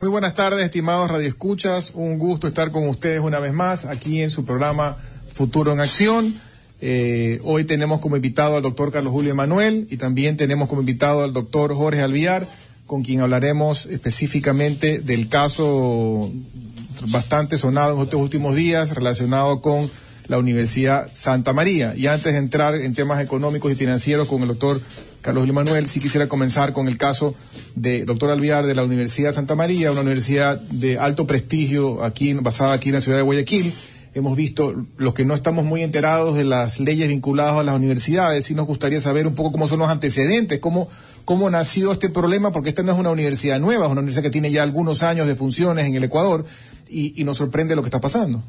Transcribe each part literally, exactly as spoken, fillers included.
Muy buenas tardes, estimados radioescuchas. Un gusto estar con ustedes una vez más aquí en su programa Futuro en Acción. Eh, hoy tenemos como invitado al doctor Carlos Julio Emanuel y también tenemos como invitado al doctor Jorge Alviar, con quien hablaremos específicamente del caso bastante sonado en estos últimos días relacionado con la Universidad Santa María. Y antes de entrar en temas económicos y financieros con el doctor Carlos Julio Emanuel, sí quisiera comenzar con el caso de doctor Alviar de la Universidad Santa María, una universidad de alto prestigio aquí, basada aquí en la ciudad de Guayaquil. Hemos visto, los que no estamos muy enterados de las leyes vinculadas a las universidades, sí nos gustaría saber un poco cómo son los antecedentes, cómo, cómo nació este problema, porque esta no es una universidad nueva, es una universidad que tiene ya algunos años de funciones en el Ecuador y, y nos sorprende lo que está pasando.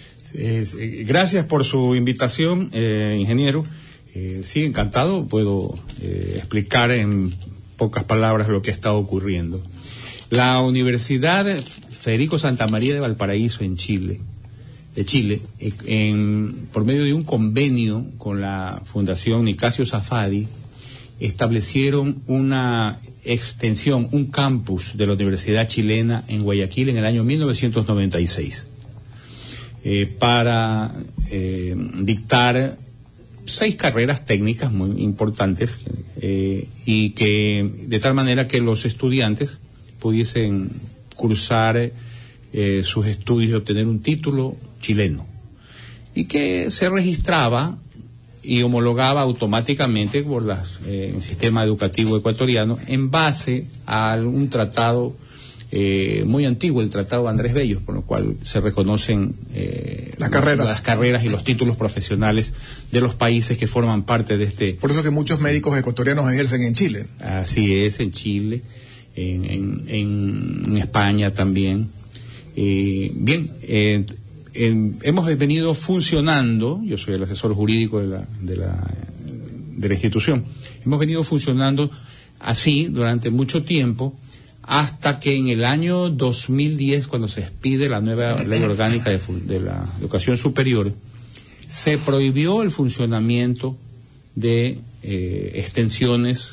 Eh, gracias por su invitación, eh, ingeniero. Eh, sí, encantado, puedo eh, explicar en pocas palabras lo que está ocurriendo. La Universidad Federico Santa María de Valparaíso en Chile, de Chile, en, por medio de un convenio con la Fundación Nicasio Safadi, establecieron una extensión, un campus de la Universidad Chilena en Guayaquil en el año mil novecientos noventa y seis, eh, para eh, dictar seis carreras técnicas muy importantes, eh, y que de tal manera que los estudiantes pudiesen cursar eh, sus estudios y obtener un título chileno, y que se registraba y homologaba automáticamente por las, eh, el sistema educativo ecuatoriano en base a un tratado eh, muy antiguo, el Tratado Andrés Bello, por lo cual se reconocen eh, las carreras. las carreras y los títulos profesionales de los países que forman parte de este. Por eso que muchos médicos ecuatorianos ejercen en Chile. Así es, en Chile, en, en, en España también. Eh, bien, eh, en, hemos venido funcionando, yo soy el asesor jurídico de la, de la, de la institución, hemos venido funcionando así durante mucho tiempo, hasta que en el año dos mil diez, cuando se expide la nueva ley orgánica de, de la educación superior, se prohibió el funcionamiento de eh, extensiones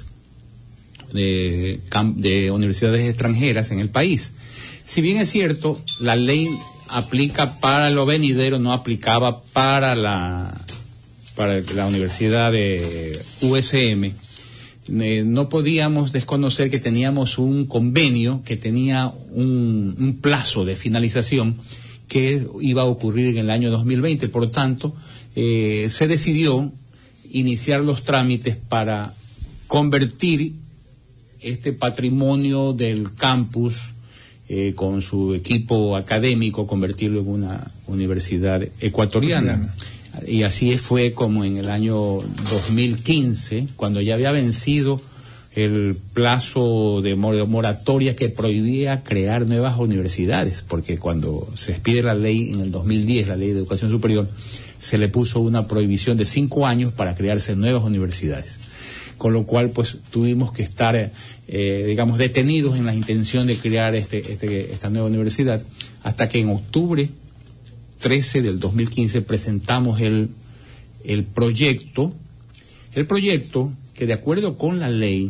de, de universidades extranjeras en el país. Si bien es cierto, la ley aplica para lo venidero, no aplicaba para la, para la Universidad de U S M. Eh, no podíamos desconocer que teníamos un convenio que tenía un, un plazo de finalización que iba a ocurrir en el año dos mil veinte. Por lo tanto, eh, se decidió iniciar los trámites para convertir este patrimonio del campus eh, con su equipo académico, convertirlo en una universidad ecuatoriana. Y así fue como en el año dos mil quince, cuando ya había vencido el plazo de moratoria que prohibía crear nuevas universidades, porque cuando se expide la ley en el dos mil diez, la ley de educación superior, se le puso una prohibición de cinco años para crearse nuevas universidades. Con lo cual, pues, tuvimos que estar, eh, digamos, detenidos en la intención de crear este, este, esta nueva universidad, hasta que en octubre trece del dos mil quince presentamos el, el proyecto, el proyecto que de acuerdo con la ley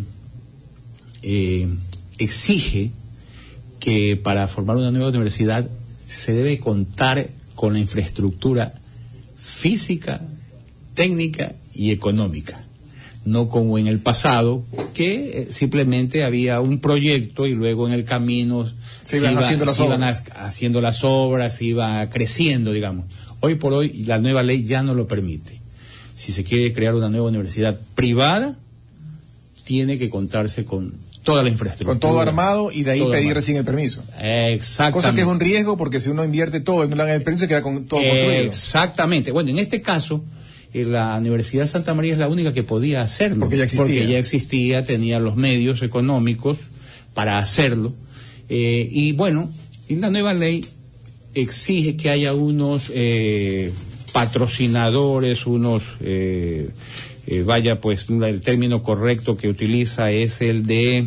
eh, exige que para formar una nueva universidad se debe contar con la infraestructura física, técnica y económica, no como en el pasado, que eh, simplemente había un proyecto y luego en el camino se iban, iba, haciendo, las se iban obras. A, haciendo las obras, se iba creciendo, digamos. Hoy por hoy la nueva ley ya no lo permite. Si se quiere crear una nueva universidad privada, tiene que contarse con toda la infraestructura. Con todo armado y de ahí pedir armado. recién el permiso. Exactamente. Cosa que es un riesgo porque si uno invierte todo y no le dan el permiso, queda con todo construido. Exactamente. Bueno, en este caso, eh, la Universidad Santa María es la única que podía hacerlo. Porque ya existía. Porque ya existía, tenía los medios económicos para hacerlo. Eh, y bueno, y la nueva ley exige que haya unos eh, patrocinadores, unos, eh, eh, vaya, pues el término correcto que utiliza es el de,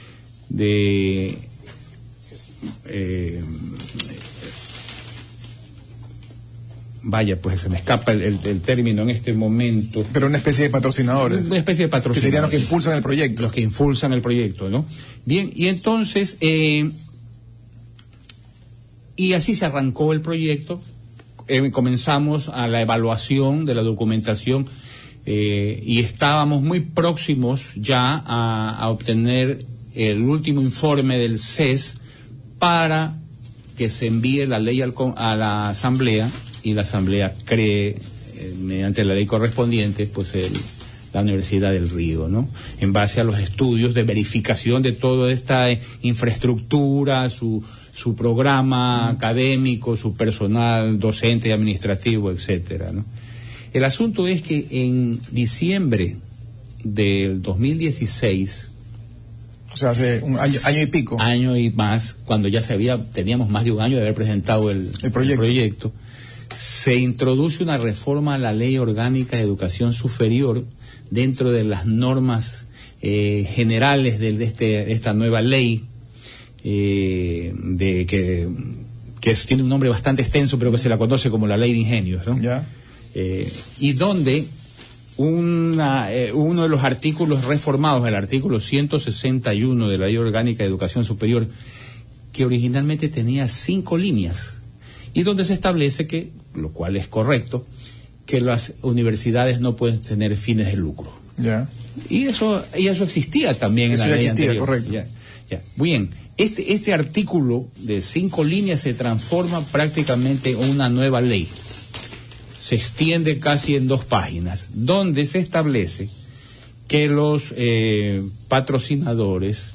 de eh, vaya, pues se me escapa el, el, el término en este momento. Pero una especie de patrocinadores. Una especie de patrocinadores. Que serían los que impulsan el proyecto. Los que impulsan el proyecto, ¿no? Bien, y entonces, eh, y así se arrancó el proyecto. Eh, comenzamos a la evaluación de la documentación eh, y estábamos muy próximos ya a, a obtener el último informe del C E S para que se envíe la ley al, a la Asamblea y la Asamblea cree, eh, mediante la ley correspondiente, pues el, la Universidad del Río, ¿no? En base a los estudios de verificación de toda esta eh, infraestructura, su su programa mm. académico, su personal docente y administrativo, etcétera, ¿no? El asunto es que en diciembre del dos mil dieciséis, o sea, hace un año, año y pico, año y más, cuando ya se había, teníamos más de un año de haber presentado el, el, proyecto. el proyecto, se introduce una reforma a la Ley Orgánica de Educación Superior dentro de las normas eh, generales de, de, este, de esta nueva ley. Eh, de que, que es, tiene un nombre bastante extenso, pero que se la conoce como la Ley de Ingenios, ¿no? Ya. Eh, y donde una, eh, uno de los artículos reformados, el artículo ciento sesenta y uno de la Ley Orgánica de Educación Superior, que originalmente tenía cinco líneas, y donde se establece que, lo cual es correcto, que las universidades no pueden tener fines de lucro. Ya. Y eso, y eso existía también eso en la ley existía, anterior. Correcto. Ya, ya. Bien. Este, este artículo de cinco líneas se transforma prácticamente en una nueva ley. Se extiende casi en dos páginas, donde se establece que los eh, patrocinadores,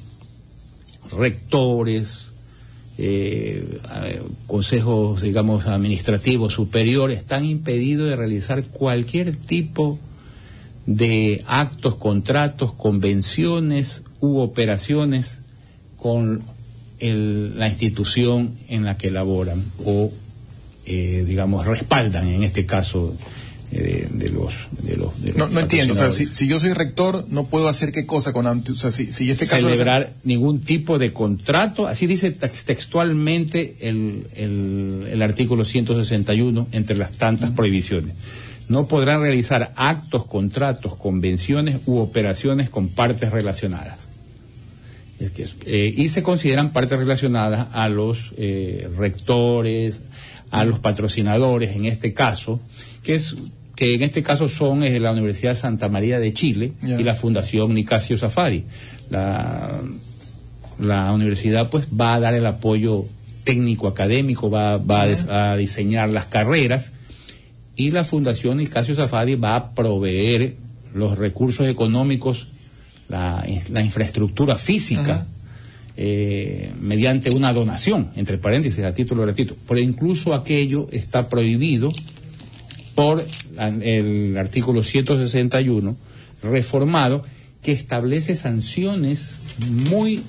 rectores, eh, consejos, digamos, administrativos superiores, están impedidos de realizar cualquier tipo de actos, contratos, convenciones u operaciones con el, la institución en la que laboran o, eh, digamos, respaldan, en este caso, eh, de, de los... De los, de los no, no entiendo, o sea, si, si yo soy rector, no puedo hacer qué cosa con... O sea, si, si este caso... Celebrar es... ningún tipo de contrato, así dice textualmente el, el, el artículo ciento sesenta y uno, entre las tantas prohibiciones. No podrán realizar actos, contratos, convenciones u operaciones con partes relacionadas. Es que, eh, y se consideran partes relacionadas a los eh, rectores, a los patrocinadores, en este caso, que es que en este caso son eh, la Universidad Santa María de Chile yeah. y la Fundación Nicasio Safari. La, la universidad pues va a dar el apoyo técnico académico, va, va uh-huh. a, a diseñar las carreras, y la Fundación Nicasio Safari va a proveer los recursos económicos, La, la infraestructura física, uh-huh. eh, mediante una donación, entre paréntesis, a título gratuito. Pero incluso aquello está prohibido por la, el artículo ciento sesenta y uno, reformado, que establece sanciones muy,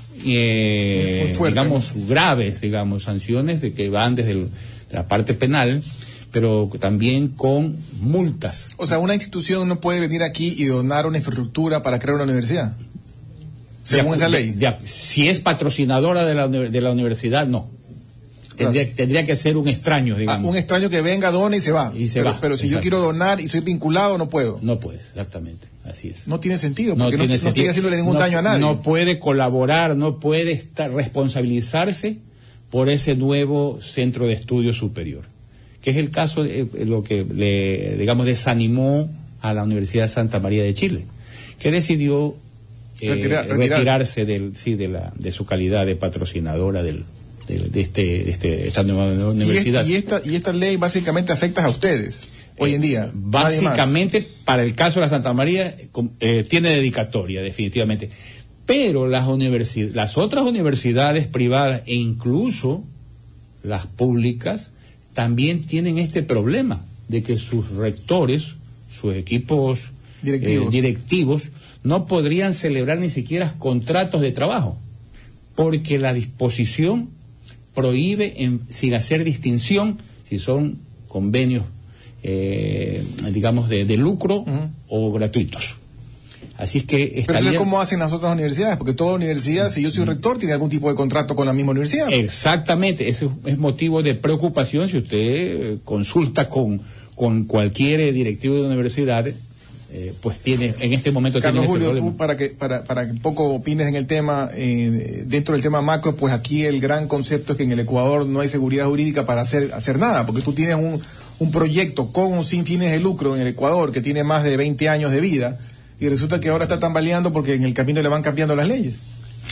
eh, muy fuerte, digamos, ¿no? graves, digamos, sanciones de que van desde el, de la parte penal, pero también con multas. O sea, una institución no puede venir aquí y donar una infraestructura para crear una universidad, según ya, esa ley. Ya, si es patrocinadora de la, de la universidad, no. Tendría, Gracias. tendría que ser un extraño, digamos. Ah, un extraño que venga, dona y se va. Y se pero, va. Pero si Exacto. yo quiero donar y soy vinculado, no puedo. No puedes, exactamente. Así es. No tiene sentido, porque no, no, tiene no estoy haciéndole ningún no, daño a nadie. No puede colaborar, no puede estar, responsabilizarse por ese nuevo centro de estudio superior, que es el caso de lo que le, digamos, desanimó a la Universidad de Santa María de Chile, que decidió eh, Retira, retirarse, retirarse del, sí, de, la, de su calidad de patrocinadora del, de, de, este, de este, esta nueva universidad. Y, este, y, esta, y esta ley básicamente afecta a ustedes hoy eh, en día. Básicamente, para el caso de la Santa María, eh, tiene dedicatoria, definitivamente. Pero las, universidades, las otras universidades privadas e incluso las públicas también tienen este problema de que sus rectores, sus equipos directivos, eh, directivos no podrían celebrar ni siquiera contratos de trabajo, porque la disposición prohíbe, en, sin hacer distinción, si son convenios, eh, digamos, de, de lucro uh-huh. o gratuitos. Así es que estaría... Pero entonces, ¿cómo hacen las otras universidades? Porque toda universidad, si yo soy rector, tiene algún tipo de contrato con la misma universidad. Exactamente, ese es motivo de preocupación si usted consulta con, con cualquier directivo de universidad. eh, pues tiene, en este momento Carlos tiene ese Julio, problema. tú para que, para, para que un poco opines en el tema, eh, dentro del tema macro, pues aquí el gran concepto es que en el Ecuador no hay seguridad jurídica para hacer, hacer nada, porque tú tienes un, un proyecto con o sin fines de lucro en el Ecuador que tiene más de veinte años de vida, y resulta que ahora está tambaleando porque en el camino le van cambiando las leyes.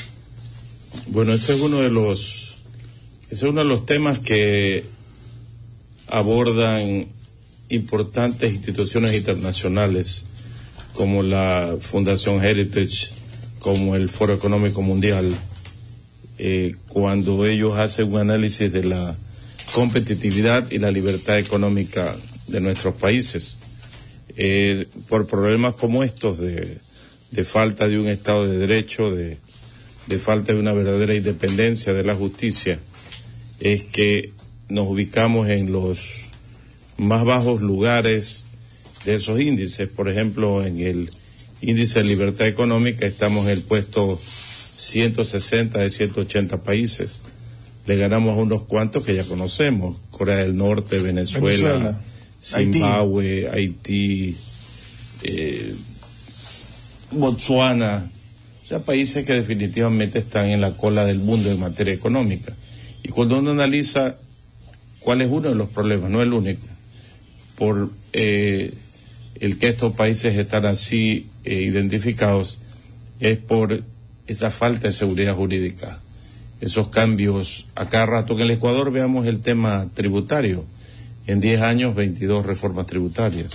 Bueno, ese es uno de los, ese es uno de los temas que abordan importantes instituciones internacionales como la Fundación Heritage, como el Foro Económico Mundial, eh, cuando ellos hacen un análisis de la competitividad y la libertad económica de nuestros países. Eh, por problemas como estos de, de falta de un Estado de Derecho, de, de falta de una verdadera independencia de la justicia, es que nos ubicamos en los más bajos lugares de esos índices. Por ejemplo, en el índice de libertad económica estamos en el puesto ciento sesenta de ciento ochenta países. Le ganamos a unos cuantos que ya conocemos: Corea del Norte, Venezuela, Venezuela. Zimbabue, Haití, Haití eh, Botsuana, o sea, países que definitivamente están en la cola del mundo en materia económica. Y cuando uno analiza cuál es uno de los problemas, no el único, por eh, el que estos países están así eh, identificados, es por esa falta de seguridad jurídica, esos cambios a cada rato. En el Ecuador veamos el tema tributario, en diez años veintidós reformas tributarias,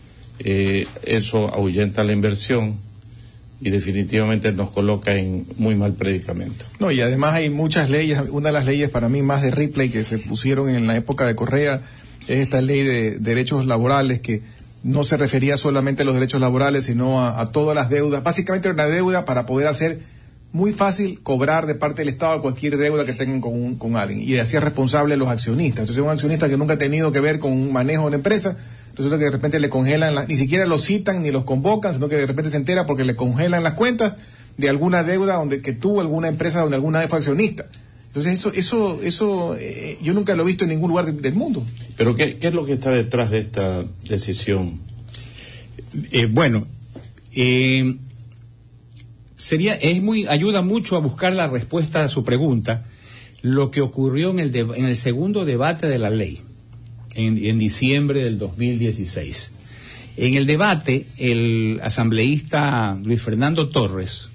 eh, eso ahuyenta la inversión y definitivamente nos coloca en muy mal predicamento. No, y además hay muchas leyes. Una de las leyes para mí más de Ripley que se pusieron en la época de Correa es esta ley de derechos laborales, que no se refería solamente a los derechos laborales, sino a, a todas las deudas. Básicamente era una deuda para poder hacer muy fácil cobrar de parte del Estado cualquier deuda que tengan con, un, con alguien, y hacía responsable a los accionistas. Entonces un accionista que nunca ha tenido que ver con un manejo de una empresa, resulta que de repente le congelan, la, ni siquiera los citan ni los convocan, sino que de repente se entera porque le congelan las cuentas de alguna deuda donde que tuvo alguna empresa donde alguna vez fue accionista. Entonces eso eso eso eh, yo nunca lo he visto en ningún lugar de, del mundo. Pero ¿qué, qué es lo que está detrás de esta decisión? Eh, bueno, eh, sería es muy ayuda mucho a buscar la respuesta a su pregunta lo que ocurrió en el de, en el segundo debate de la ley en, en diciembre del dos mil dieciséis. En el debate, el asambleísta Luis Fernando Torres,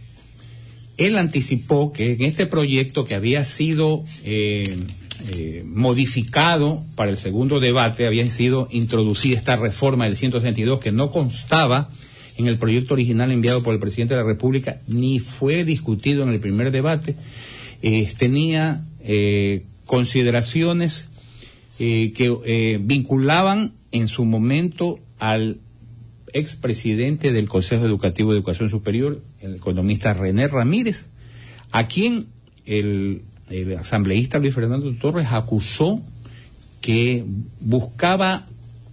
él anticipó que en este proyecto que había sido eh, eh, modificado para el segundo debate, había sido introducida esta reforma del ciento sesenta y dos que no constaba en el proyecto original enviado por el presidente de la República, ni fue discutido en el primer debate. Eh, tenía eh, consideraciones eh, que eh, vinculaban en su momento al expresidente del Consejo Educativo de Educación Superior, el economista René Ramírez, a quien el, el asambleísta Luis Fernando Torres acusó que buscaba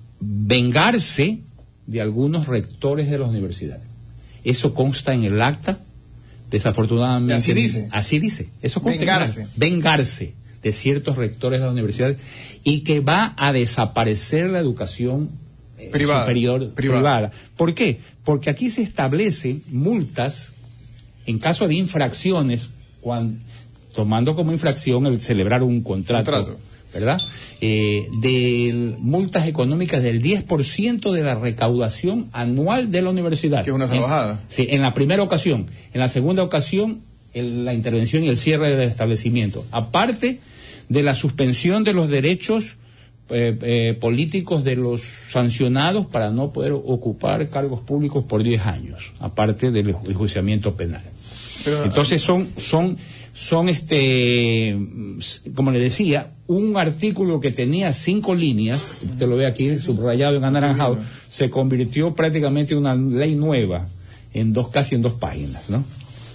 vengarse de algunos rectores de las universidades. Eso consta en el acta, desafortunadamente. Así dice. Así dice. Eso consta vengarse. En vengarse de ciertos rectores de las universidades, y que va a desaparecer la educación eh, privada, superior privada. privada. ¿Por qué? Porque aquí se establecen multas en caso de infracciones, cuando, tomando como infracción el celebrar un contrato, contrato. ¿verdad? Eh, de multas económicas del diez por ciento de la recaudación anual de la universidad. Que es una salvajada. En, sí, en la primera ocasión. En la segunda ocasión, el, la intervención y el cierre del establecimiento. Aparte de la suspensión de los derechos eh, eh, políticos de los sancionados para no poder ocupar cargos públicos por diez años, aparte del enjuiciamiento penal. Pero, entonces son, son, son este, como le decía, un artículo que tenía cinco líneas, usted lo ve aquí subrayado en anaranjado, se convirtió prácticamente en una ley nueva, en dos, casi en dos páginas, ¿no?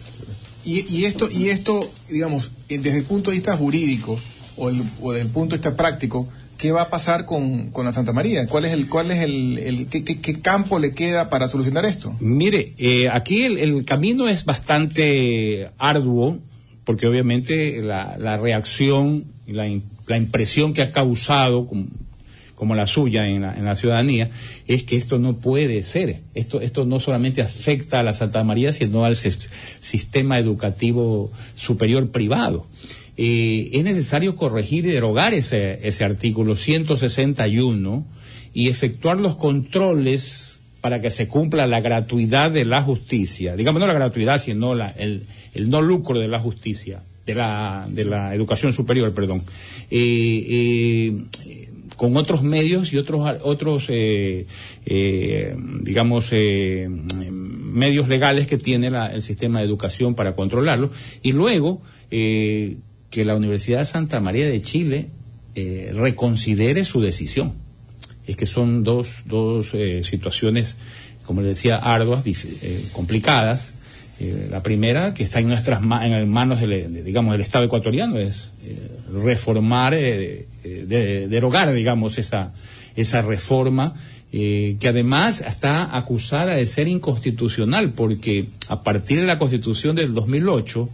Y, y esto, y esto, digamos, desde el punto de vista jurídico o, el, o desde el punto de vista práctico, ¿qué va a pasar con, con la Santa María? ¿Cuál es el, cuál es el, el qué, qué, qué campo le queda para solucionar esto? Mire, eh, aquí el, el camino es bastante arduo, porque obviamente la, la reacción y la, la impresión que ha causado, como, como la suya en la, en la ciudadanía, es que esto no puede ser. Esto, esto no solamente afecta a la Santa María, sino al se, sistema educativo superior privado. Eh, es necesario corregir y derogar ese, ese artículo ciento sesenta y uno y efectuar los controles para que se cumpla la gratuidad de la justicia. Digamos, no la gratuidad, sino la, el, el no lucro de la justicia, de la, de la educación superior, perdón. Eh, eh, con otros medios y otros, otros eh, eh, digamos, eh, medios legales que tiene la, el sistema de educación para controlarlo. Y luego, eh, que la Universidad de Santa María de Chile eh, reconsidere su decisión. Es que son dos, dos eh, situaciones, como le decía, arduas, eh, complicadas. Eh, la primera, que está en nuestras ma en manos del, de, digamos, del Estado ecuatoriano, es eh, reformar, eh, de, de, derogar, digamos, esa, esa reforma, eh, que además está acusada de ser inconstitucional, porque a partir de la Constitución del dos mil ocho,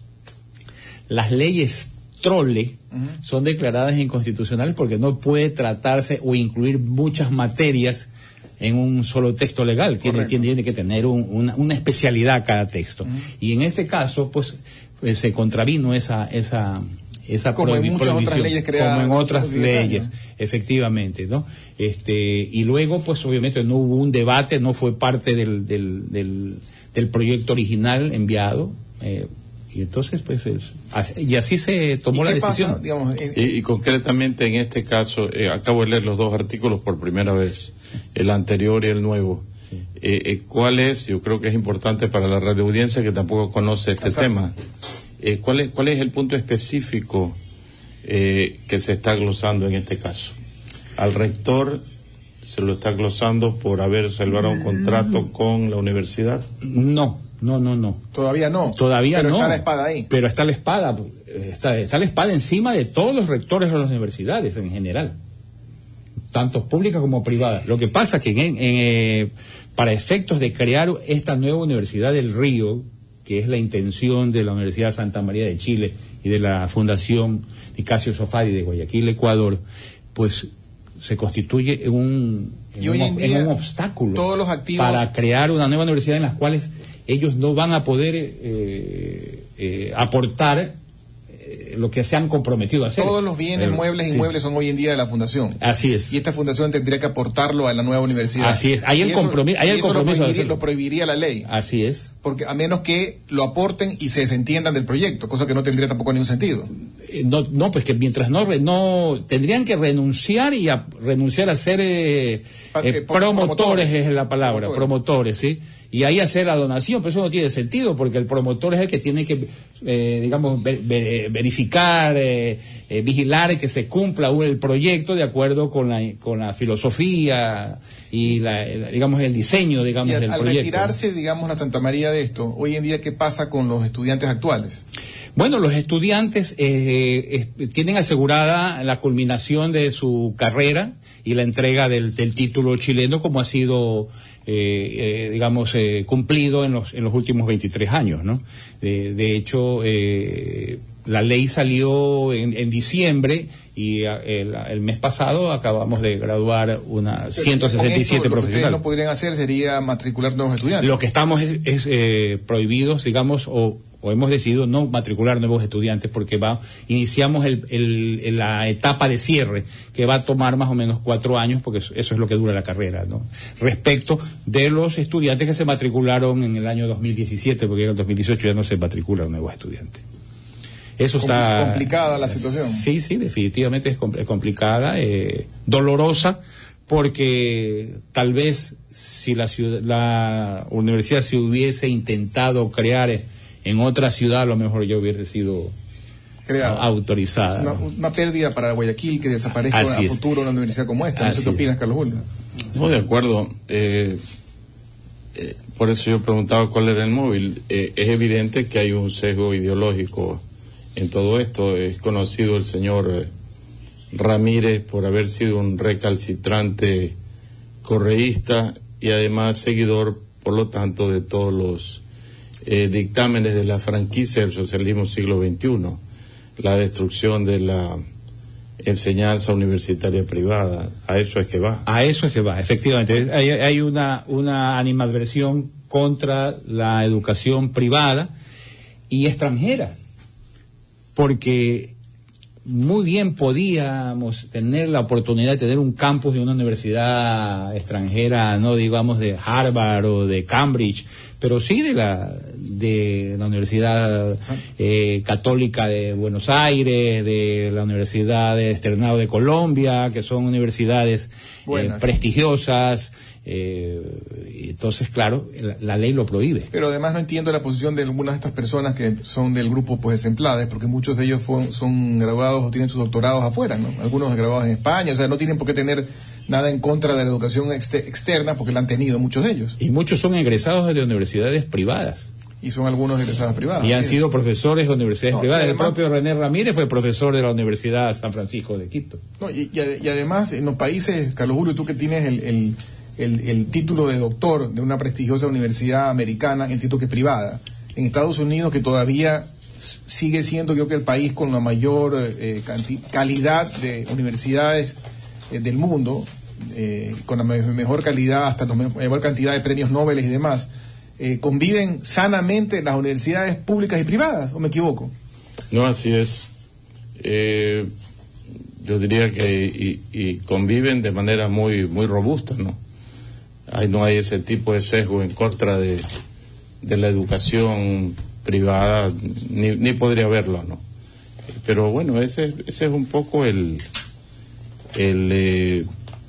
las leyes trole uh-huh. son declaradas inconstitucionales porque no puede tratarse o incluir muchas materias en un solo texto legal. Tiene, tiene que tener un, una, una especialidad cada texto. Uh-huh. Y en este caso, pues, pues se contravino esa esa esa como en muchas otras leyes creadas, como en otras leyes, efectivamente, ¿no? Este y luego, pues, obviamente no hubo un debate, no fue parte del del del, del proyecto original enviado. Eh, Y entonces, pues, es, y así se tomó la decisión. Pasa, digamos, en... y, y concretamente en este caso, eh, acabo de leer los dos artículos por primera vez, el anterior y el nuevo. Sí. Eh, eh, ¿Cuál es? Yo creo que es importante para la radioaudiencia que tampoco conoce este Exacto. tema. Eh, ¿cuál es, ¿Cuál es el punto específico eh, que se está glosando en este caso? Al rector se lo está glosando por haber celebrado un contrato con la universidad. No. No, no, no. Todavía no. Todavía pero no. Pero está la espada ahí. Pero está la espada, está, está la espada encima de todos los rectores de las universidades en general, tanto públicas como privadas. Lo que pasa es que en, en, eh, para efectos de crear esta nueva Universidad del Río, que es la intención de la Universidad de Santa María de Chile y de la Fundación Nicasio Sofari de Guayaquil, Ecuador, pues se constituye en un, en, un, en, en un obstáculo todos los activos... para crear una nueva universidad en las cuales ellos no van a poder eh, eh, aportar eh, lo que se han comprometido a hacer. Todos los bienes, eh, muebles e sí. inmuebles son hoy en día de la fundación. Así es. Y esta fundación tendría que aportarlo a la nueva universidad. Así es. Hay el compromiso. Hay el compromiso. Lo prohibiría, lo prohibiría la ley. Así es. Porque a menos que lo aporten y se desentiendan del proyecto, cosa que no tendría tampoco ningún sentido. No, no, pues que mientras no, no tendrían que renunciar y a, renunciar a ser eh, eh, promotores, promotores es la palabra, promotores. promotores, ¿sí? Y ahí hacer la donación, pero eso no tiene sentido porque el promotor es el que tiene que, eh, digamos, ver, ver, verificar, eh, eh, vigilar que se cumpla el proyecto de acuerdo con la, con la filosofía y la, el, digamos, el diseño, digamos, y al, del al proyecto. Al retirarse, digamos, la Santa María de esto, hoy en día, ¿qué pasa con los estudiantes actuales? Bueno, los estudiantes eh, eh, tienen asegurada la culminación de su carrera y la entrega del, del título chileno, como ha sido eh, eh, digamos eh, cumplido en los en los últimos veintitrés años, ¿no? De, de hecho, eh, la ley salió en, en diciembre y el, el mes pasado acabamos de graduar unas ciento sesenta y siete profesionales. Lo que ustedes no podrían hacer sería matricular nuevos estudiantes. Lo que estamos es, es eh, prohibidos, digamos, o o hemos decidido no matricular nuevos estudiantes porque va iniciamos el, el, la etapa de cierre que va a tomar más o menos cuatro años porque eso, eso es lo que dura la carrera, ¿no? Respecto de los estudiantes que se matricularon en el año dos mil diecisiete, porque en el dos mil dieciocho ya no se matriculan nuevos estudiantes. Eso está complicada la situación. Sí, sí, definitivamente es, compl- es complicada, eh, dolorosa, porque tal vez si la ciudad, la universidad se hubiese intentado crear en otra ciudad, a lo mejor yo hubiera sido Creado. autorizada. Una, una pérdida para Guayaquil que desaparezca a futuro una universidad como esta. No sé qué opinas, Carlos Julio. No, de acuerdo. Eh, eh, por eso yo preguntaba cuál era el móvil. Eh, es evidente que hay un sesgo ideológico en todo esto. Es conocido el señor eh, Ramírez por haber sido un recalcitrante correísta y además seguidor, por lo tanto, de todos los Eh, dictámenes de la franquicia del socialismo siglo veintiuno, la destrucción de la enseñanza universitaria privada. A eso es que va. A eso es que va, efectivamente. Hay, hay una, una animadversión contra la educación privada y extranjera, porque muy bien podíamos tener la oportunidad de tener un campus de una universidad extranjera, no digamos de Harvard o de Cambridge, pero sí de la de la Universidad eh, Católica de Buenos Aires, de la Universidad de Externado de Colombia, que son universidades eh, prestigiosas. Eh, entonces, claro, la, la ley lo prohíbe. Pero además no entiendo la posición de algunas de estas personas que son del grupo pues exemplares, porque muchos de ellos fue, son graduados o tienen sus doctorados afuera, ¿no? Algunos graduados en España, o sea, no tienen por qué tener nada en contra de la educación exter- externa, porque la han tenido muchos de ellos. Y muchos son egresados de universidades privadas. Y son algunos egresados privadas. Y han sí. sido profesores de universidades no, privadas. Además, el propio René Ramírez fue profesor de la Universidad San Francisco de Quito. No, y, y, y además, en los países, Carlos Julio, tú que tienes el, el, el, el título de doctor de una prestigiosa universidad americana, entiendo que es privada, en Estados Unidos, que todavía sigue siendo, yo creo, que el país con la mayor eh, canti- calidad de universidades eh, del mundo, eh, con la me- mejor calidad, hasta la me- mayor cantidad de premios Nobel y demás, eh, conviven sanamente las universidades públicas y privadas, ¿o me equivoco? No, así es. Eh, yo diría que y, y conviven de manera muy muy robusta, ¿no? Ahí no hay ese tipo de sesgo en contra de, de la educación privada, ni, ni podría haberlo, ¿no? Pero bueno, ese ese es un poco el el eh,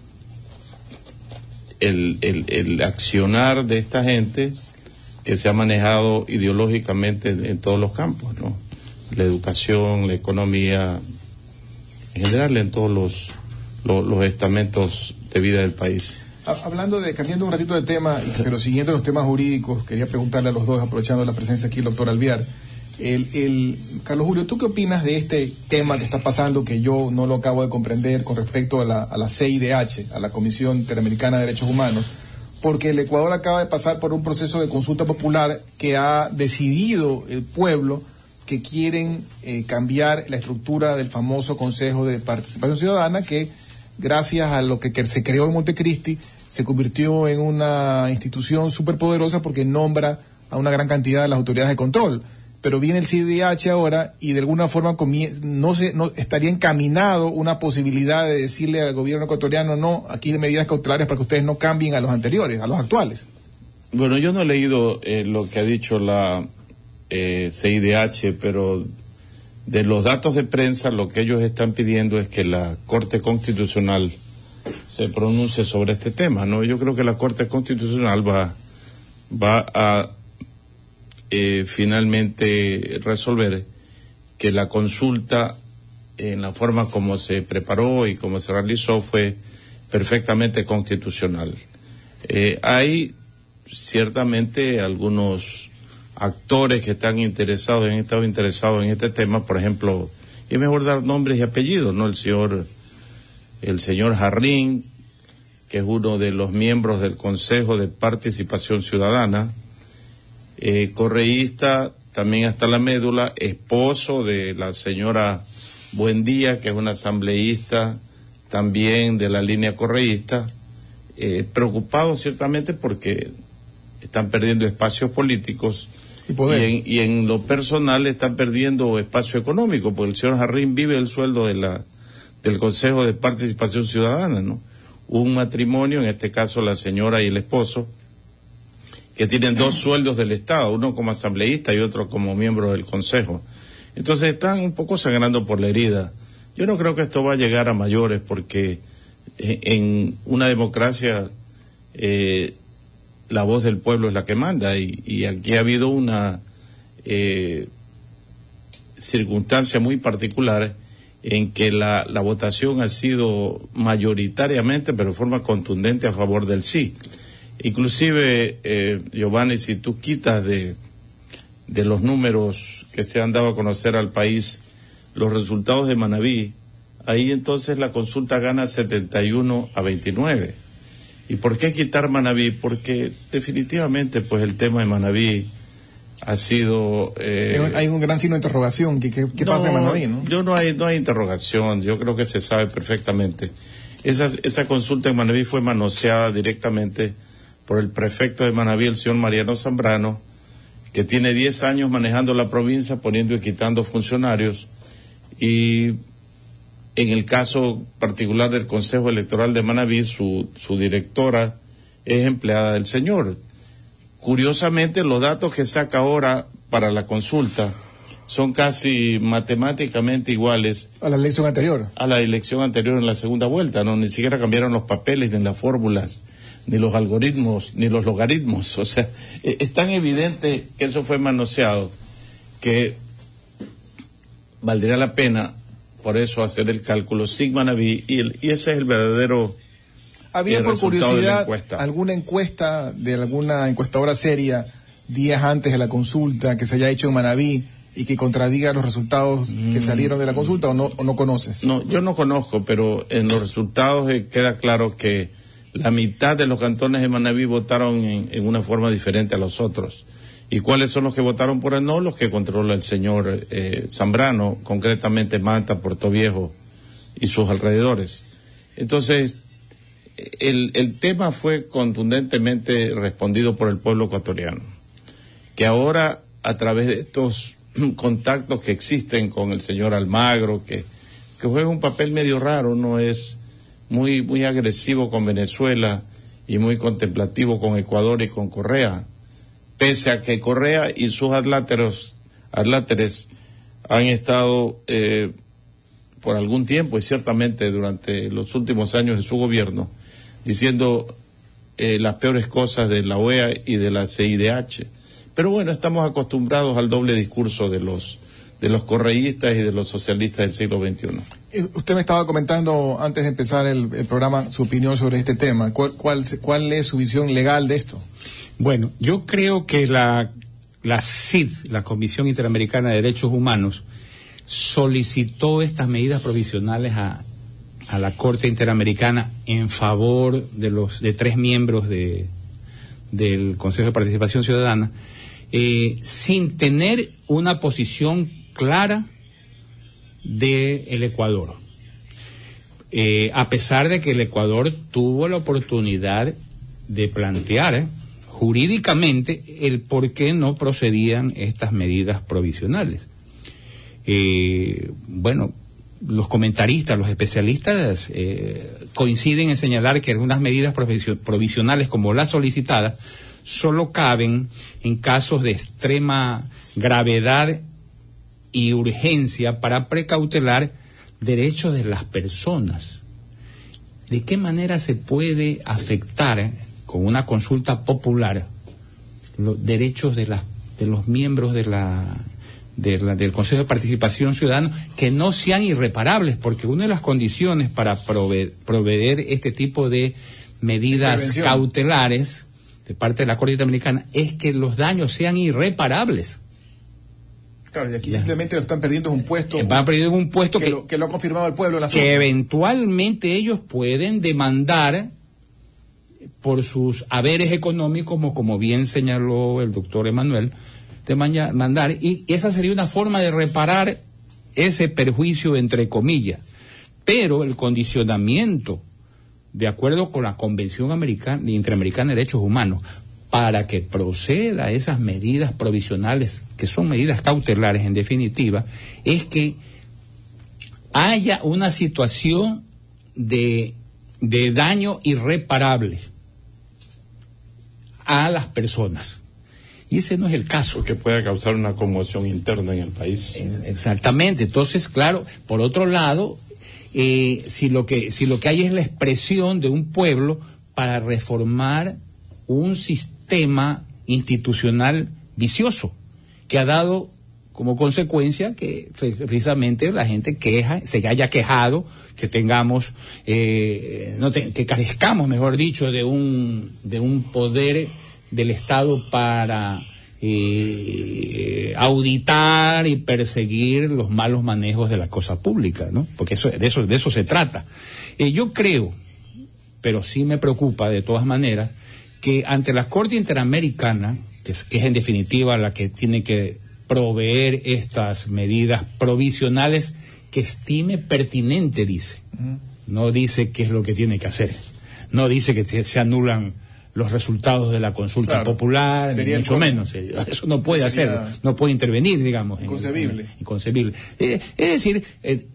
el, el, el accionar de esta gente que se ha manejado ideológicamente en, en todos los campos, ¿no? La educación, la economía, en general en todos los, los, los estamentos de vida del país. Hablando de, cambiando un ratito de tema, pero siguiendo los temas jurídicos, quería preguntarle a los dos, aprovechando la presencia aquí del doctor Alvear. El, el, Carlos Julio, ¿tú qué opinas de este tema que está pasando, que yo no lo acabo de comprender con respecto a la, a la C I D H, a la Comisión Interamericana de Derechos Humanos? Porque el Ecuador acaba de pasar por un proceso de consulta popular que ha decidido el pueblo que quieren eh, cambiar la estructura del famoso Consejo de Participación Ciudadana, que gracias a lo que, que se creó en Montecristi se convirtió en una institución superpoderosa porque nombra a una gran cantidad de las autoridades de control. Pero viene el C I D H ahora y de alguna forma comie- no se no estaría encaminado una posibilidad de decirle al gobierno ecuatoriano, no, aquí hay medidas cautelares para que ustedes no cambien a los anteriores, a los actuales. Bueno, yo no he leído eh, lo que ha dicho la eh, C I D H, pero de los datos de prensa lo que ellos están pidiendo es que la Corte Constitucional se pronuncie sobre este tema, ¿no? Yo creo que la Corte Constitucional va va a Eh, finalmente resolver que la consulta en la forma como se preparó y como se realizó fue perfectamente constitucional. Eh, hay ciertamente algunos actores que están interesados, han estado interesados en este tema, por ejemplo, y es mejor dar nombres y apellidos, ¿no? El señor, el señor Jarrín, que es uno de los miembros del Consejo de Participación Ciudadana, Eh, correísta también hasta la médula, esposo de la señora Buendía, que es una asambleísta también de la línea correísta, eh, preocupado ciertamente porque están perdiendo espacios políticos y, y, en, y en lo personal están perdiendo espacio económico, porque el señor Jarrín vive el sueldo de la del Consejo de Participación Ciudadana, ¿no? Un matrimonio, en este caso la señora y el esposo, que tienen dos sueldos del Estado, uno como asambleísta y otro como miembro del Consejo. Entonces están un poco sangrando por la herida. Yo no creo que esto va a llegar a mayores, porque en una democracia eh, la voz del pueblo es la que manda, y, y aquí ha habido una eh, circunstancia muy particular en que la, la votación ha sido mayoritariamente, pero de forma contundente, a favor del sí. Inclusive, eh, Giovanni, si tú quitas de, de los números que se han dado a conocer al país los resultados de Manabí, ahí entonces la consulta gana setenta y uno a veintinueve. ¿Y por qué quitar Manabí? Porque definitivamente pues el tema de Manabí ha sido... Eh, hay un gran signo de interrogación. ¿Qué, qué, qué no, pasa en Manabí, no? Yo no hay, no hay interrogación, yo creo que se sabe perfectamente. Esa, esa consulta en Manabí fue manoseada directamente por el prefecto de Manabí, el señor Mariano Zambrano, que tiene diez años manejando la provincia, poniendo y quitando funcionarios, y en el caso particular del Consejo Electoral de Manabí, su, su directora es empleada del señor. Curiosamente, los datos que saca ahora para la consulta son casi matemáticamente iguales a la elección anterior. A la elección anterior en la segunda vuelta, no, ni siquiera cambiaron los papeles, ni las fórmulas, ni los algoritmos, ni los logaritmos. O sea, es tan evidente que eso fue manoseado que valdría la pena por eso hacer el cálculo sin Manabí, y, el, y ese es el verdadero. ¿Había por curiosidad encuesta. alguna encuesta de alguna encuestadora seria días antes de la consulta que se haya hecho en Manabí y que contradiga los resultados mm. que salieron de la consulta, o no, o no conoces? No, yo no conozco, pero en los resultados eh, queda claro que la mitad de los cantones de Manabí votaron en, en una forma diferente a los otros. ¿Y cuáles son los que votaron por el no? Los que controla el señor eh, Zambrano, concretamente Manta, Puerto Viejo y sus alrededores. Entonces, el, el tema fue contundentemente respondido por el pueblo ecuatoriano, que ahora, a través de estos contactos que existen con el señor Almagro, que, que juega un papel medio raro, no es muy, muy agresivo con Venezuela y muy contemplativo con Ecuador y con Correa, pese a que Correa y sus adláteros, adláteres han estado eh, por algún tiempo, y ciertamente durante los últimos años de su gobierno, diciendo eh, las peores cosas de la O E A y de la C I D H. Pero bueno, estamos acostumbrados al doble discurso de los de los correístas y de los socialistas del siglo veintiuno. Usted me estaba comentando antes de empezar el, el programa su opinión sobre este tema. ¿Cuál, cuál, ¿Cuál es su visión legal de esto? Bueno, yo creo que la, la C I D, la Comisión Interamericana de Derechos Humanos, solicitó estas medidas provisionales a, a la Corte Interamericana en favor de los de tres miembros de, del Consejo de Participación Ciudadana, eh, sin tener una posición clara del Ecuador. Eh, a pesar de que el Ecuador tuvo la oportunidad de plantear eh, jurídicamente el por qué no procedían estas medidas provisionales. Eh, bueno, los comentaristas, los especialistas eh, coinciden en señalar que algunas medidas provisionales como las solicitadas solo caben en casos de extrema gravedad y urgencia para precautelar derechos de las personas. ¿De qué manera se puede afectar con una consulta popular los derechos de las de los miembros de la, de la del Consejo de Participación Ciudadana que no sean irreparables? Porque una de las condiciones para proveer, proveer este tipo de medidas Prevención. cautelares de parte de la Corte Interamericana es que los daños sean irreparables. Claro, y aquí ya. simplemente lo están perdiendo un puesto. Van perdiendo un puesto que, que, lo, que lo ha confirmado el pueblo en la zona. Que eventualmente ellos pueden demandar por sus haberes económicos, como, como bien señaló el doctor Emanuel, demandar, y esa sería una forma de reparar ese perjuicio, entre comillas. Pero el condicionamiento, de acuerdo con la Convención Americana, Interamericana de Derechos Humanos, para que proceda a esas medidas provisionales, que son medidas cautelares en definitiva, es que haya una situación de, de daño irreparable a las personas. Y ese no es el caso. Que pueda causar una conmoción interna en el país. Exactamente. Entonces, claro, por otro lado, eh, si lo que, si lo que hay es la expresión de un pueblo para reformar un sistema institucional vicioso, que ha dado como consecuencia que precisamente la gente queja, se haya quejado, que tengamos, eh, no te, que carezcamos, mejor dicho, de un de un poder del Estado para eh, auditar y perseguir los malos manejos de la cosa pública, ¿no? Porque eso, de eso de eso se trata. Eh, yo creo, pero sí me preocupa de todas maneras, que ante la Corte Interamericana, que es, que es en definitiva la que tiene que proveer estas medidas provisionales que estime pertinente, dice. Uh-huh. No dice qué es lo que tiene que hacer. No dice que se, se anulan los resultados de la consulta claro. popular, sería ni mucho menos. Eso no puede hacer, no puede intervenir, digamos. Inconcebible. En, en, inconcebible. Eh, es decir, eh,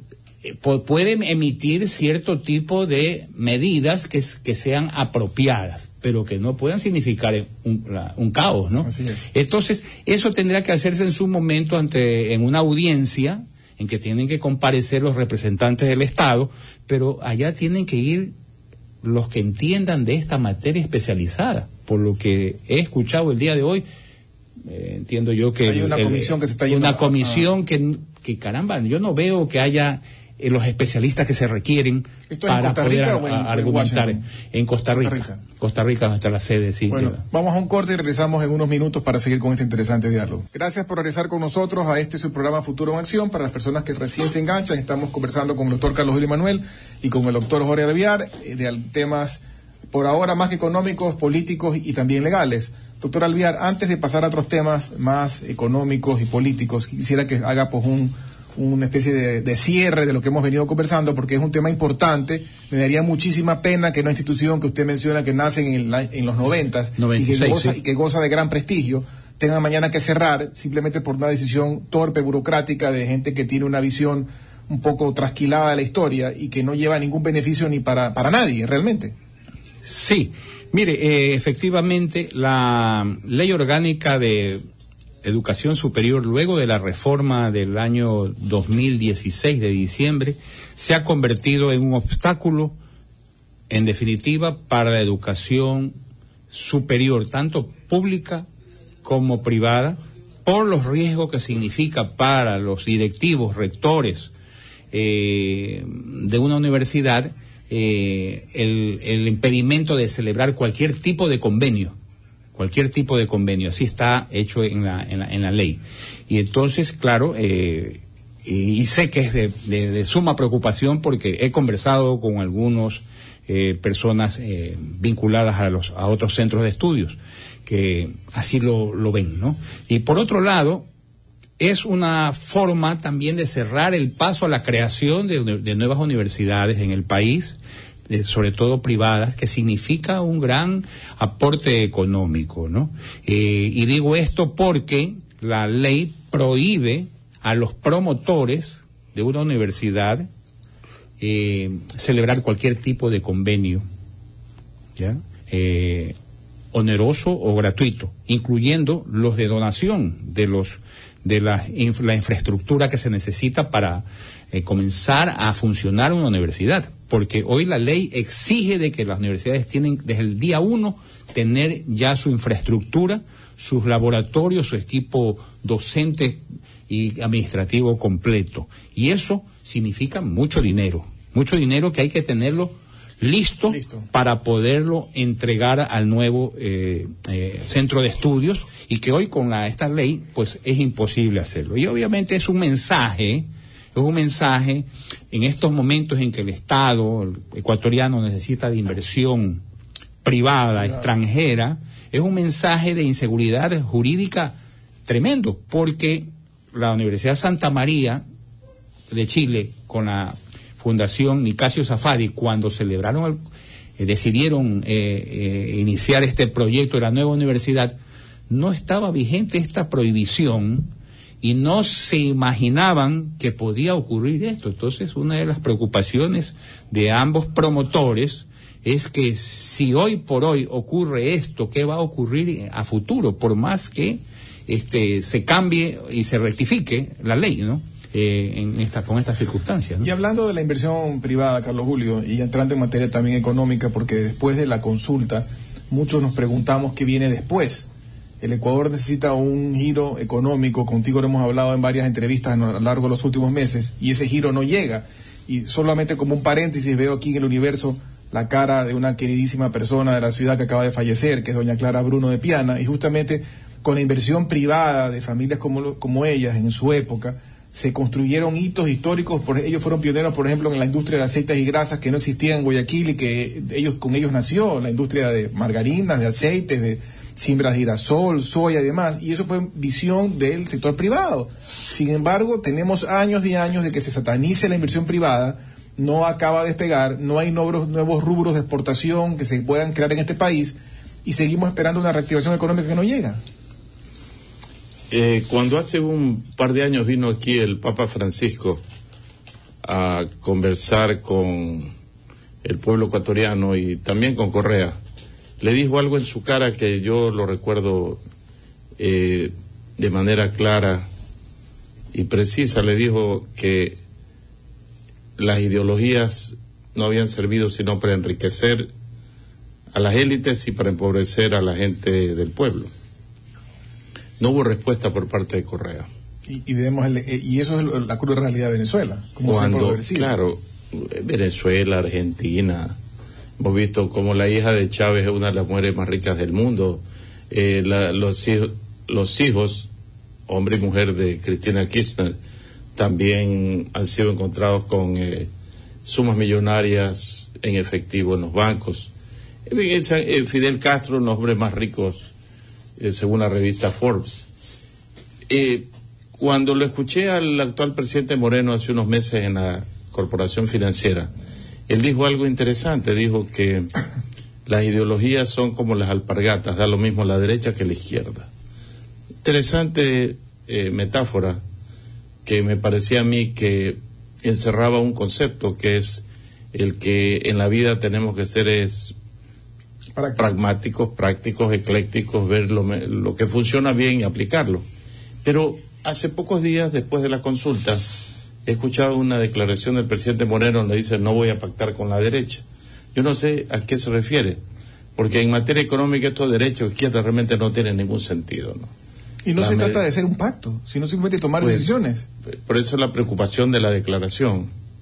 pueden emitir cierto tipo de medidas que, que sean apropiadas, pero que no puedan significar un, la, un caos, ¿no? Así es. Entonces, eso tendrá que hacerse en su momento ante en una audiencia en que tienen que comparecer los representantes del Estado, pero allá tienen que ir los que entiendan de esta materia especializada. Por lo que he escuchado el día de hoy, eh, entiendo yo que hay una el, comisión que se está yendo una a, comisión a... que, que caramba, yo no veo que haya eh, los especialistas que se requieren para poder a, en, a, argumentar en, en Costa Rica. Costa Rica, Costa Rica donde está la sede, sí. Bueno, la... vamos a un corte y regresamos en unos minutos para seguir con este interesante diálogo. Gracias por regresar con nosotros a este su programa Futuro en Acción. Para las personas que recién se enganchan, estamos conversando con el doctor Carlos Julio Manuel y con el doctor Jorge Alvear eh, de temas por ahora más que económicos, políticos y también legales. Doctor Alvear, antes de pasar a otros temas más económicos y políticos, quisiera que haga pues un una especie de, de cierre de lo que hemos venido conversando, porque es un tema importante. Me daría muchísima pena que una institución que usted menciona que nace en, el, en los noventas y, que goza, sí. y que goza de gran prestigio, tenga mañana que cerrar simplemente por una decisión torpe, burocrática, de gente que tiene una visión un poco trasquilada de la historia y que no lleva ningún beneficio ni para, para nadie, realmente. Sí, mire, eh, efectivamente, la ley orgánica de Educación Superior, luego de la reforma del año dos mil dieciséis de diciembre, se ha convertido en un obstáculo, en definitiva, para la educación superior, tanto pública como privada, por los riesgos que significa para los directivos, rectores eh, de una universidad eh, el, el impedimento de celebrar cualquier tipo de convenio. Cualquier tipo de convenio, así está hecho en la, en la, en la ley. Y entonces, claro, eh, y, y sé que es de, de, de suma preocupación porque he conversado con algunos eh, personas eh, vinculadas a los a otros centros de estudios que así lo, lo ven, ¿no? Y por otro lado, es una forma también de cerrar el paso a la creación de, de nuevas universidades en el país, sobre todo privadas, que significa un gran aporte económico, ¿no? Eh, y digo esto porque la ley prohíbe a los promotores de una universidad eh, celebrar cualquier tipo de convenio, ¿ya? Eh, oneroso o gratuito, incluyendo los de donación de los de la, inf- la infraestructura que se necesita para eh, comenzar a funcionar una universidad. Porque hoy la ley exige de que las universidades tienen desde el día uno tener ya su infraestructura, sus laboratorios, su equipo docente y administrativo completo. Y eso significa mucho dinero, mucho dinero que hay que tenerlo listo, listo. para poderlo entregar al nuevo eh, eh, centro de estudios, y que hoy con la, esta ley pues es imposible hacerlo. Y obviamente es un mensaje Es un mensaje en estos momentos en que el Estado el ecuatoriano necesita de inversión privada, claro. extranjera, es un mensaje de inseguridad jurídica tremendo, porque la Universidad Santa María de Chile, con la Fundación Nicasio Safadi, cuando celebraron, el, eh, decidieron eh, eh, iniciar este proyecto de la nueva universidad, no estaba vigente esta prohibición, y no se imaginaban que podía ocurrir esto. Entonces, una de las preocupaciones de ambos promotores es que si hoy por hoy ocurre esto, ¿qué va a ocurrir a futuro? Por más que este se cambie y se rectifique la ley, ¿no? Eh, en esta, con estas circunstancias, ¿no? Y hablando de la inversión privada, Carlos Julio, y entrando en materia también económica, porque después de la consulta, muchos nos preguntamos qué viene después. El Ecuador necesita un giro económico, contigo lo hemos hablado en varias entrevistas a lo largo de los últimos meses, y ese giro no llega. Y solamente como un paréntesis, veo aquí en el universo la cara de una queridísima persona de la ciudad que acaba de fallecer, que es doña Clara Bruno de Piana, y justamente con la inversión privada de familias como, como ellas en su época, se construyeron hitos históricos. Por, ellos fueron pioneros, por ejemplo, en la industria de aceites y grasas que no existía en Guayaquil y que ellos con ellos nació la industria de margarinas, de aceites, de siembras de girasol, soya y demás, y eso fue visión del sector privado. Sin embargo, tenemos años y años de que se satanice la inversión privada, no acaba de despegar, no hay nuevos, nuevos rubros de exportación que se puedan crear en este país, y seguimos esperando una reactivación económica que no llega. Eh, cuando hace un par de años vino aquí el Papa Francisco a conversar con el pueblo ecuatoriano y también con Correa, le dijo algo en su cara que yo lo recuerdo eh, de manera clara y precisa. Le dijo que las ideologías no habían servido sino para enriquecer a las élites y para empobrecer a la gente del pueblo. No hubo respuesta por parte de Correa. Y, y, vemos el, y eso es la cruda realidad de Venezuela. Como Cuando, claro, Venezuela, Argentina, hemos visto como la hija de Chávez es una de las mujeres más ricas del mundo. Eh, la, los, hijos, los hijos, hombre y mujer de Cristina Kirchner, también han sido encontrados con eh, sumas millonarias en efectivo en los bancos. Eh, Fidel Castro, uno de los hombres más ricos, eh, según la revista Forbes. Eh, cuando lo escuché al actual presidente Moreno hace unos meses en la Corporación Financiera, él dijo algo interesante. Dijo que las ideologías son como las alpargatas, da lo mismo la derecha que la izquierda. Interesante eh, metáfora que me parecía a mí que encerraba un concepto que es el que en la vida tenemos que ser es Práctico. pragmáticos, prácticos, eclécticos, ver lo, lo que funciona bien y aplicarlo. Pero hace pocos días, después de la consulta, he escuchado una declaración del presidente Moreno donde dice no voy a pactar con la derecha. Yo no sé a qué se refiere, porque en materia económica estos derechos izquierda realmente no tienen ningún sentido, ¿no? Y no la se med- trata de hacer un pacto, sino simplemente tomar pues, decisiones. Por eso la preocupación de la declaración.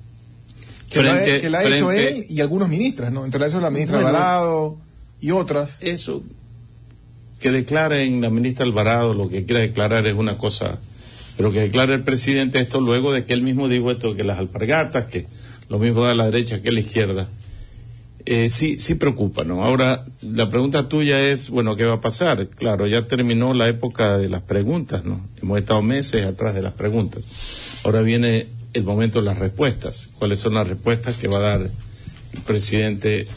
Que frente, la, que la ha frente, hecho él y algunos ministras, ¿no? Entre ellos la ministra bueno, Alvarado y otras. Eso, que declaren la ministra Alvarado lo que quiera declarar es una cosa, pero que declare el presidente esto luego de que él mismo dijo esto, que las alpargatas, que lo mismo da la derecha que la izquierda, eh, sí, sí preocupa, ¿no? Ahora, la pregunta tuya es, bueno, ¿qué va a pasar? Claro, ya terminó la época de las preguntas, ¿no? Hemos estado meses atrás de las preguntas. Ahora viene el momento de las respuestas. ¿Cuáles son las respuestas que va a dar el presidente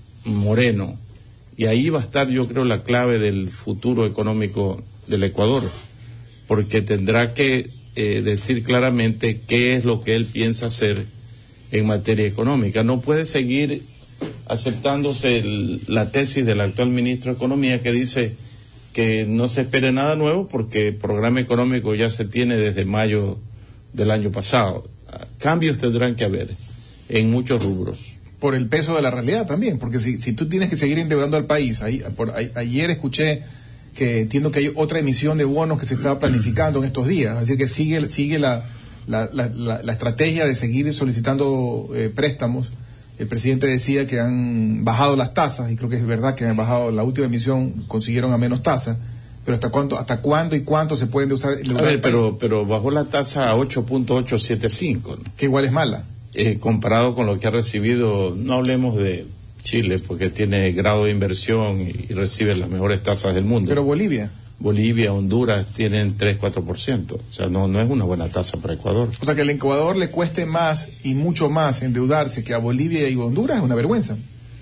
Moreno? Y ahí va a estar, yo creo, la clave del futuro económico del Ecuador, porque tendrá que eh, decir claramente qué es lo que él piensa hacer en materia económica. No puede seguir aceptándose el, la tesis del actual ministro de Economía que dice que no se espere nada nuevo porque el programa económico ya se tiene desde mayo del año pasado. Cambios tendrán que haber en muchos rubros. Por el peso de la realidad también, porque si, si tú tienes que seguir endeudando al país, ahí, por, a, ayer escuché que entiendo que hay otra emisión de bonos que se está planificando en estos días, así que sigue sigue la, la, la, la, la estrategia de seguir solicitando eh, préstamos. El presidente decía que han bajado las tasas, y creo que es verdad que han bajado, la última emisión consiguieron a menos tasas, pero hasta cuánto, hasta cuándo y cuánto se pueden usar. A ver, pero, pero bajó la tasa a ocho punto ochocientos setenta y cinco, ¿no? Que igual es mala. Eh, comparado con lo que ha recibido, no hablemos de Chile, porque tiene grado de inversión y, y recibe las mejores tasas del mundo. Pero Bolivia. Bolivia, Honduras tienen tres, cuatro por ciento. O sea, no, no es una buena tasa para Ecuador. O sea, que al Ecuador le cueste más y mucho más endeudarse que a Bolivia y Honduras es una vergüenza.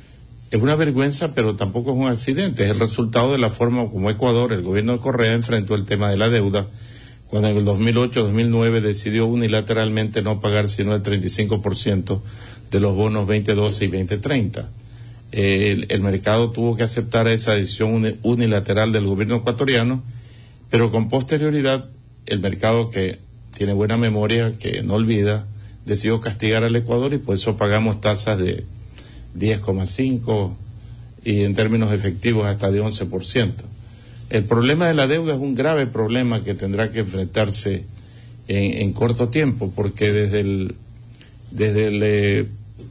Es una vergüenza, pero tampoco es un accidente. Es el resultado de la forma como Ecuador, el gobierno de Correa, enfrentó el tema de la deuda, cuando en el dos mil ocho dos mil nueve decidió unilateralmente no pagar sino el treinta y cinco por ciento de los bonos veinte doce y veinte treinta. El, el mercado tuvo que aceptar esa decisión unilateral del gobierno ecuatoriano, pero con posterioridad el mercado, que tiene buena memoria, que no olvida, decidió castigar al Ecuador y por eso pagamos tasas de diez coma cinco y en términos efectivos hasta de once por ciento. El problema de la deuda es un grave problema que tendrá que enfrentarse en, en corto tiempo, porque desde el, desde el eh,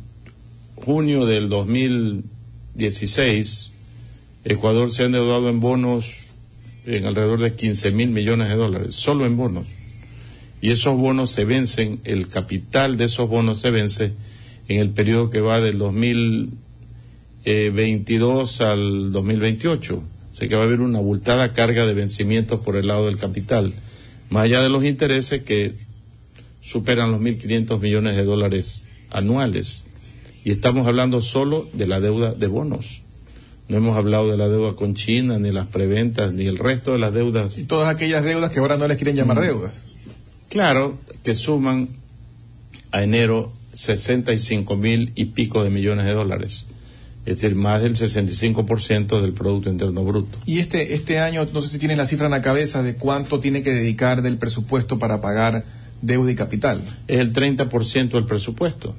junio del dos mil dieciséis, Ecuador se ha endeudado en bonos en alrededor de quince mil millones de dólares, solo en bonos. Y esos bonos se vencen, el capital de esos bonos se vence en el periodo que va del dos mil veintidós al dos mil veintiocho. O sea que va a haber una abultada carga de vencimientos por el lado del capital, más allá de los intereses que superan los mil quinientos millones de dólares anuales. Y estamos hablando solo de la deuda de bonos. No hemos hablado de la deuda con China, ni las preventas, ni el resto de las deudas. Y todas aquellas deudas que ahora no les quieren llamar mm. deudas. Claro, que suman a enero sesenta y cinco mil y pico de millones de dólares. Es decir, más del sesenta y cinco por ciento del Producto Interno Bruto. Y este, este año, no sé si tienen la cifra en la cabeza de cuánto tiene que dedicar del presupuesto para pagar deuda y capital. Es el treinta por ciento del presupuesto.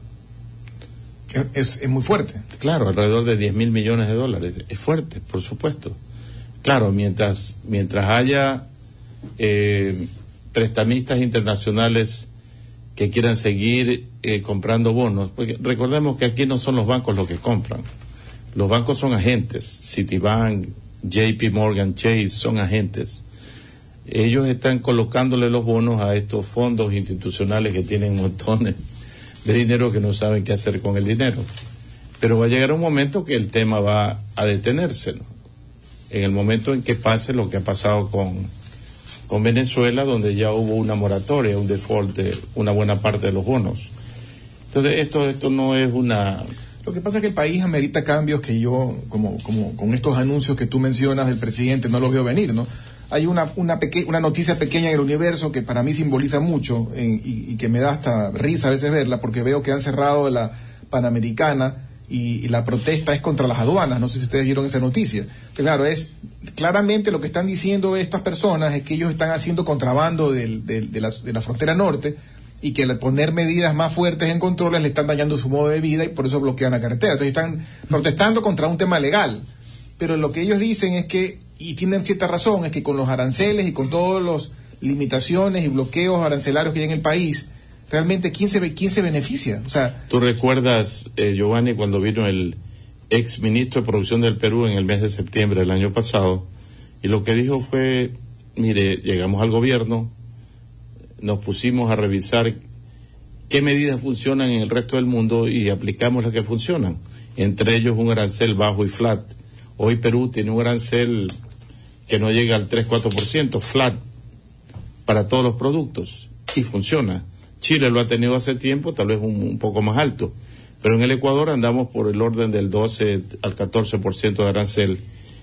Es, es muy fuerte. Claro, alrededor de diez mil millones de dólares. Es fuerte, por supuesto. Claro, mientras, mientras haya eh, prestamistas internacionales que quieran seguir eh, comprando bonos, porque recordemos que aquí no son los bancos los que compran. Los bancos son agentes. Citibank, J P Morgan Chase son agentes. Ellos están colocándole los bonos a estos fondos institucionales que tienen montones de dinero que no saben qué hacer con el dinero. Pero va a llegar un momento que el tema va a detenerse, ¿no? En el momento en que pase lo que ha pasado con, con Venezuela, donde ya hubo una moratoria, un default de una buena parte de los bonos. Entonces, esto, esto no es una... Lo que pasa es que el país amerita cambios que yo, como, como con estos anuncios que tú mencionas del presidente, no los veo venir, ¿no? Hay una una, peque- una noticia pequeña en el universo que para mí simboliza mucho eh, y, y que me da hasta risa a veces verla, porque veo que han cerrado la Panamericana y, y la protesta es contra las aduanas. No sé si ustedes vieron esa noticia. Claro, es claramente lo que están diciendo estas personas es que ellos están haciendo contrabando del, del, de, la, de la frontera norte y que al poner medidas más fuertes en controles le están dañando su modo de vida y por eso bloquean la carretera. Entonces están protestando contra un tema legal. Pero lo que ellos dicen es que, y tienen cierta razón, es que con los aranceles y con todas las limitaciones y bloqueos arancelarios que hay en el país, realmente ¿quién se quién se beneficia? O sea, ¿tú recuerdas, eh, Giovanni, cuando vino el ex ministro de Producción del Perú en el mes de septiembre del año pasado, y lo que dijo fue, mire, llegamos al gobierno, nos pusimos a revisar qué medidas funcionan en el resto del mundo y aplicamos las que funcionan, entre ellos un arancel bajo y flat. Hoy Perú tiene un arancel que no llega al tres cuatro por ciento, flat, para todos los productos, y funciona. Chile lo ha tenido hace tiempo, tal vez un, un poco más alto, pero en el Ecuador andamos por el orden del doce al catorce por ciento de arancel,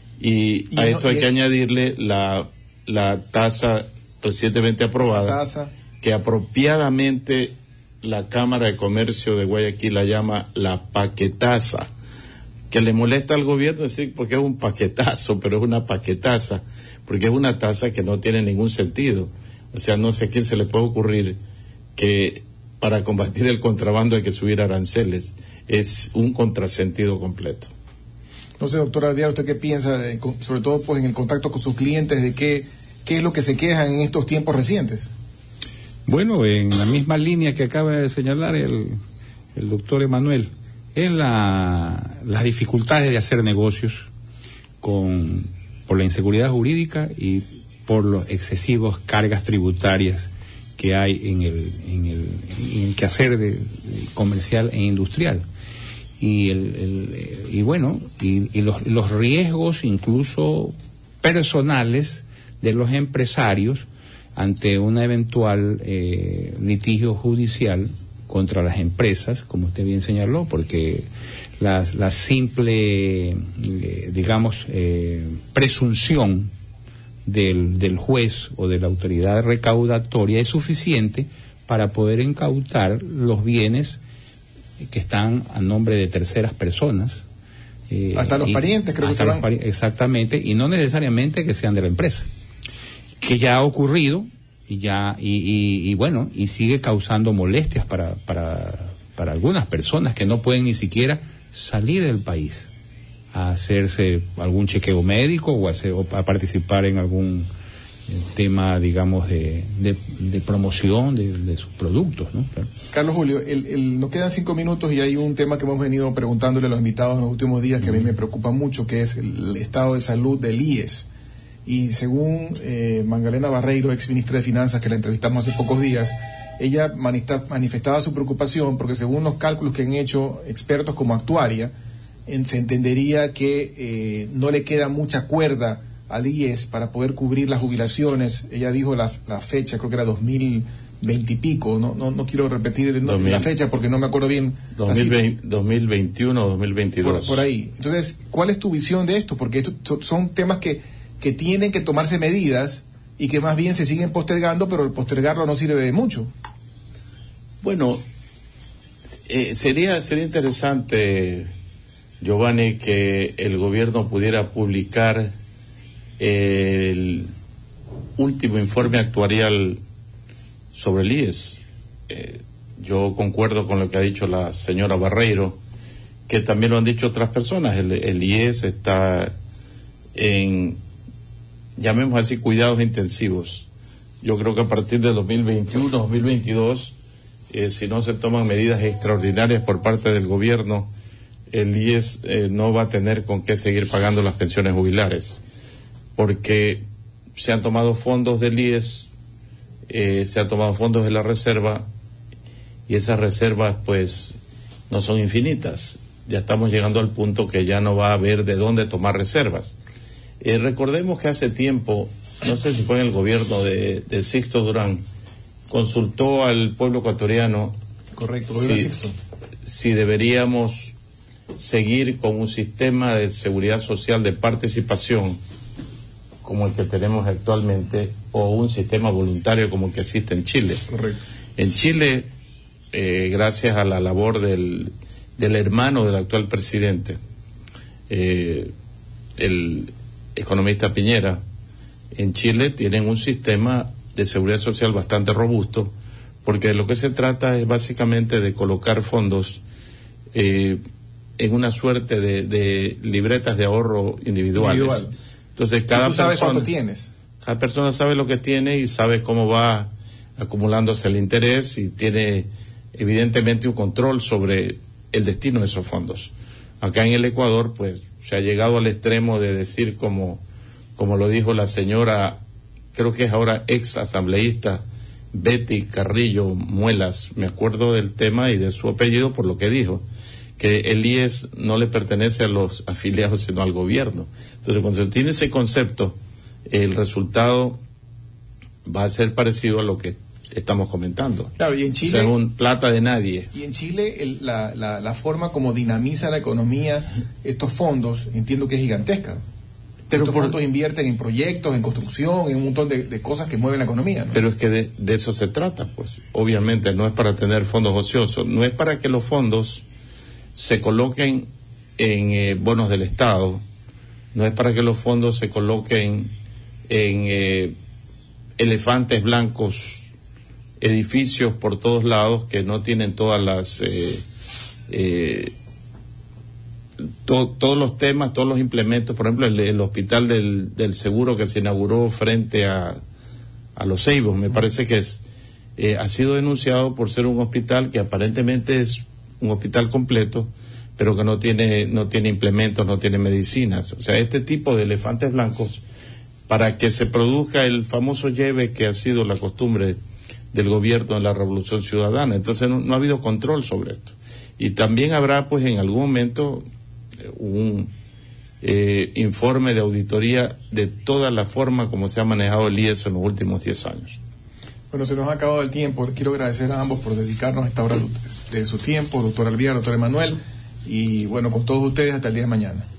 y, y a no, esto hay y que es... añadirle la, la tasa recientemente aprobada, tasa. que apropiadamente la Cámara de Comercio de Guayaquil la llama la paquetaza, que le molesta al gobierno decir porque es un paquetazo, pero es una paquetaza, porque es una tasa que no tiene ningún sentido. O sea, no sé a quién se le puede ocurrir que para combatir el contrabando hay que subir aranceles. Es un contrasentido completo. No sé, doctor Arriaga, ¿usted qué piensa, de, sobre todo pues en el contacto con sus clientes, de qué, qué es lo que se quejan en estos tiempos recientes? Bueno, en la misma línea que acaba de señalar el, el doctor Emanuel, es la, las dificultades de hacer negocios con, por la inseguridad jurídica y por los excesivos cargas tributarias que hay en el, en el, en el quehacer de, de comercial e industrial. Y, el, el, y bueno, y, y los, los riesgos incluso personales de los empresarios ante una eventual eh, litigio judicial contra las empresas, como usted bien señaló, porque la, la simple, eh, digamos, eh, presunción del, del juez o de la autoridad recaudatoria es suficiente para poder incautar los bienes que están a nombre de terceras personas. Eh, hasta los y, parientes, creo que se van. Pari- exactamente, y no necesariamente que sean de la empresa, que ya ha ocurrido. Y ya, y, y, y bueno, y sigue causando molestias para, para, para algunas personas que no pueden ni siquiera salir del país a hacerse algún chequeo médico o a, hacer, o a participar en algún eh, tema, digamos, de, de, de promoción de, de sus productos, ¿no? Claro. Carlos Julio, el, el, nos quedan cinco minutos y hay un tema que hemos venido preguntándole a los invitados en los últimos días que a mí me preocupa mucho, que es el estado de salud del I E S. Y según eh, Magdalena Barreiro, ex ministra de Finanzas, que la entrevistamos hace pocos días, ella manista, manifestaba su preocupación porque según los cálculos que han hecho expertos como Actuaria, en, se entendería que eh, no le queda mucha cuerda al I E S para poder cubrir las jubilaciones. Ella dijo la, la fecha, creo que era dos mil veinte y pico, no no, no quiero repetir el, no, dos mil, la fecha porque no me acuerdo bien. dos mil veinte, dos mil veintiuno o dos mil veintidós. Por, por ahí. Entonces, ¿cuál es tu visión de esto? Porque estos son temas que, que tienen que tomarse medidas y que más bien se siguen postergando, pero el postergarlo no sirve de mucho. Bueno, eh, sería, sería interesante, Giovanni, que el gobierno pudiera publicar el último informe actuarial sobre el I E S. Eh, yo concuerdo con lo que ha dicho la señora Barreiro, que también lo han dicho otras personas. El, el I E S está en, llamemos así, cuidados intensivos. Yo creo que a partir de dos mil veintiuno, dos mil veintidós, eh, si no se toman medidas extraordinarias por parte del gobierno, el I E S eh, no va a tener con qué seguir pagando las pensiones jubilares, porque se han tomado fondos del I E S, eh, se han tomado fondos de la reserva, y esas reservas pues no son infinitas. Ya estamos llegando al punto que ya no va a haber de dónde tomar reservas. Eh, recordemos que hace tiempo, no sé si fue en el gobierno de, de Sixto Durán, consultó al pueblo ecuatoriano. Correcto, si, Sixto. si deberíamos seguir con un sistema de seguridad social de participación como el que tenemos actualmente, o un sistema voluntario como el que existe en Chile. Correcto. En Chile, eh, gracias a la labor del, del hermano del actual presidente, eh, el economista Piñera, en Chile tienen un sistema de seguridad social bastante robusto, porque de lo que se trata es básicamente de colocar fondos eh, en una suerte de, de libretas de ahorro individuales. Individual. Entonces cada ¿Y tú sabes persona, cuánto tienes? Cada persona sabe lo que tiene y sabe cómo va acumulándose el interés, y tiene evidentemente un control sobre el destino de esos fondos. Acá en el Ecuador pues se ha llegado al extremo de decir, como, como lo dijo la señora, creo que es ahora ex asambleísta, Betty Carrillo Muelas, me acuerdo del tema y de su apellido por lo que dijo, que el I E S no le pertenece a los afiliados sino al gobierno. Entonces, cuando se tiene ese concepto, el resultado va a ser parecido a lo que estamos comentando. Claro, y en Chile, según plata de nadie. Y en Chile el, la, la, la forma como dinamiza la economía estos fondos, entiendo que es gigantesca. Pero estos por, fondos invierten en proyectos, en construcción, en un montón de, de cosas que mueven la economía, ¿no? Pero es que de, de eso se trata, pues. Obviamente no es para tener fondos ociosos, no es para que los fondos se coloquen en eh, bonos del Estado, no es para que los fondos se coloquen en eh, elefantes blancos, edificios por todos lados que no tienen todas las eh, eh, to, todos los temas, todos los implementos. Por ejemplo, el, el hospital del, del seguro que se inauguró frente a, a Los Ceibos, me parece que es eh, ha sido denunciado por ser un hospital que aparentemente es un hospital completo, pero que no tiene no tiene implementos, no tiene medicinas. O sea, este tipo de elefantes blancos, para que se produzca el famoso lleve que ha sido la costumbre del gobierno en la Revolución Ciudadana. Entonces no, no ha habido control sobre esto. Y también habrá, pues, en algún momento un eh, informe de auditoría de toda la forma como se ha manejado el I E S en los últimos diez años. Bueno, se nos ha acabado el tiempo. Quiero agradecer a ambos por dedicarnos esta hora de su tiempo, doctor Alviar, doctor Emanuel, y bueno, con todos ustedes hasta el día de mañana.